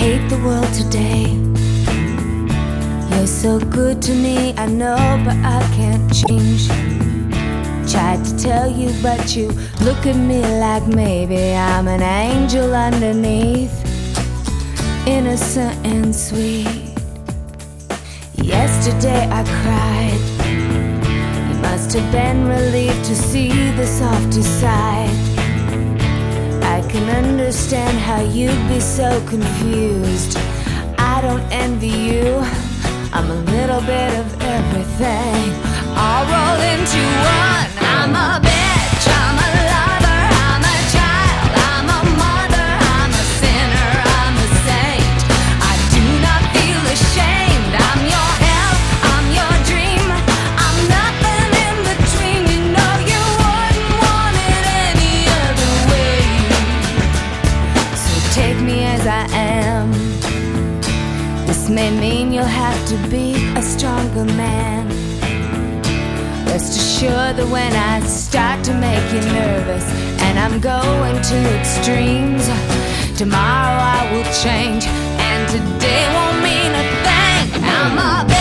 hate the world today. You're so good to me, I know, but I can't change. Tried to tell you, but you look at me like maybe I'm an angel underneath, innocent and sweet. Yesterday I cried. You must have been relieved to see the softer side. I can understand how you'd be so confused. I don't envy you, I'm a little bit of everything, all rolled into one. I'm a bitch, I'm a lover, I'm a child, I'm a mother, I'm a sinner, I'm a saint. I do not feel ashamed. I'm your hell, I'm your dream, I'm nothing in between. You know you wouldn't want it any other way. So take me as I am. This may mean you'll have to be a stronger man. Rest assured that when I start to make you nervous and I'm going to extremes, tomorrow I will change and today won't mean a thing. I'm a